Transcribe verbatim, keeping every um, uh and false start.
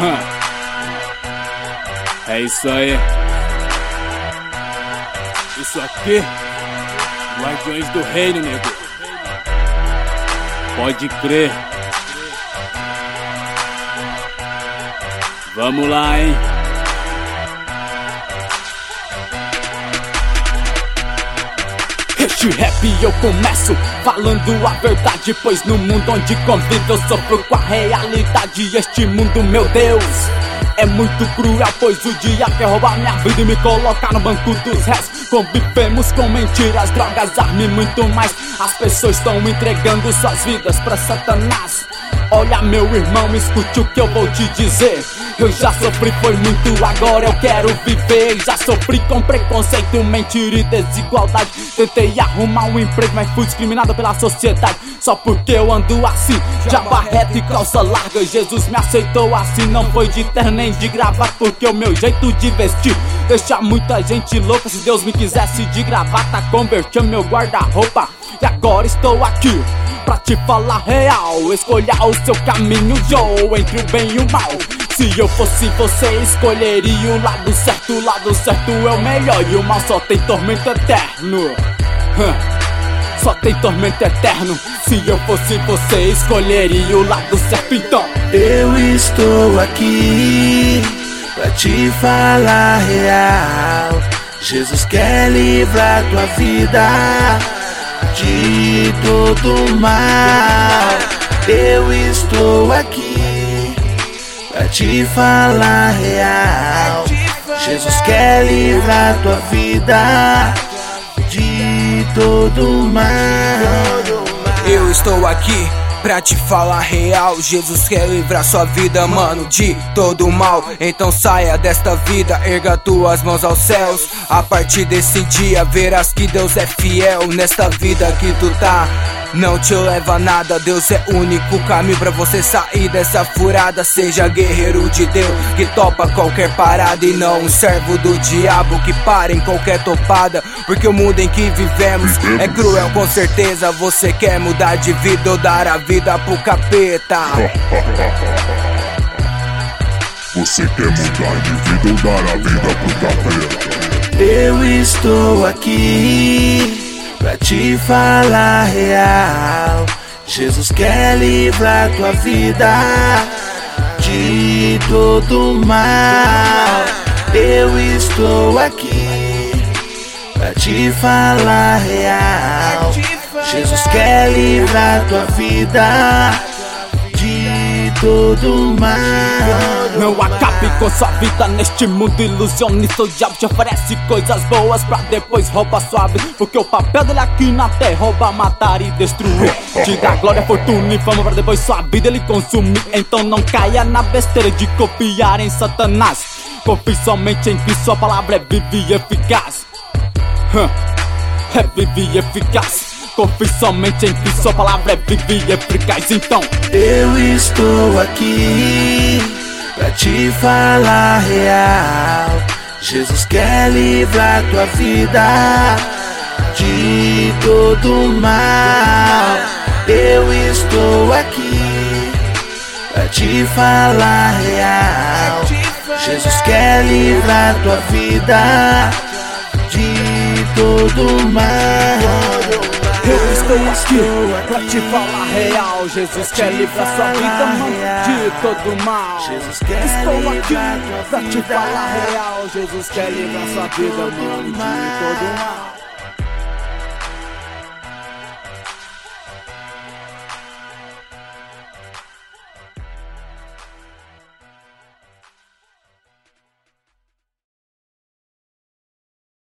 É isso aí. Isso aqui, Guardiões do Reino, nego. Pode crer. Vamos lá, hein? Este rap eu começo falando a verdade, pois no mundo onde convivo eu sofro com a realidade. Este mundo, meu Deus, é muito cruel, pois o dia quer roubar minha vida e me colocar no banco dos réus. Convivemos com mentiras, drogas, armas e muito mais. As pessoas estão entregando suas vidas pra Satanás. Olha, meu irmão, escute o que eu vou te dizer. Eu já sofri, foi muito, agora eu quero viver. Já sofri com preconceito, mentira e desigualdade. Tentei arrumar um emprego, mas fui discriminado pela sociedade. Só porque eu ando assim, de abarreta e calça larga. Jesus me aceitou assim, não foi de terno nem de gravata, porque o meu jeito de vestir deixa muita gente louca. Se Deus me quisesse de gravata, convertia meu guarda-roupa. E agora estou aqui pra te falar real. Escolha o seu caminho, Joe, entre o bem e o mal. Se eu fosse você, escolheria o lado certo. O lado certo é o melhor e o mal só tem tormento eterno. Só tem tormento eterno. Se eu fosse você, escolheria o lado certo, então. Eu estou aqui pra te falar real. Jesus quer livrar tua vida de todo mal. Eu estou aqui pra te falar real. Jesus quer livrar tua vida de todo mal. Eu estou aqui pra te falar real. Jesus quer livrar sua vida, mano, de todo mal. Então saia desta vida, erga tuas mãos aos céus. A partir desse dia verás que Deus é fiel. Nesta vida que tu tá, não te leva a nada. Deus é o único caminho pra você sair dessa furada. Seja guerreiro de Deus que topa qualquer parada, e não um servo do diabo que para em qualquer topada. Porque o mundo em que vivemos é cruel, com certeza. Você quer mudar de vida ou dar a vida pro capeta? Você quer mudar de vida ou dar a vida pro capeta? Eu estou aqui pra te falar real. Jesus quer livrar tua vida de todo mal. Eu estou aqui pra te falar real. Jesus quer livrar tua vida de todo mal. Não acabe com sua vida neste mundo ilusionista. O diabo te oferece coisas boas pra depois roubar sua vida, porque o papel dele aqui na terra é roubar, matar e destruir. Te dá glória, fortuna e fama pra depois sua vida ele consumir. Então não caia na besteira de confiar em Satanás. Confie somente em que sua palavra é viva e eficaz. É viva e eficaz. Confie somente em que sua palavra é viva e eficaz, então. Eu estou aqui pra te falar real. Jesus quer livrar tua vida de todo mal. Eu estou aqui pra te falar real. Jesus quer livrar tua vida de todo mal. Eu estou aqui pra te falar real. Jesus quer livrar sua vida, mano, de todo mal. Estou aqui pra te falar real. Jesus quer livrar sua vida, mano, de todo mal.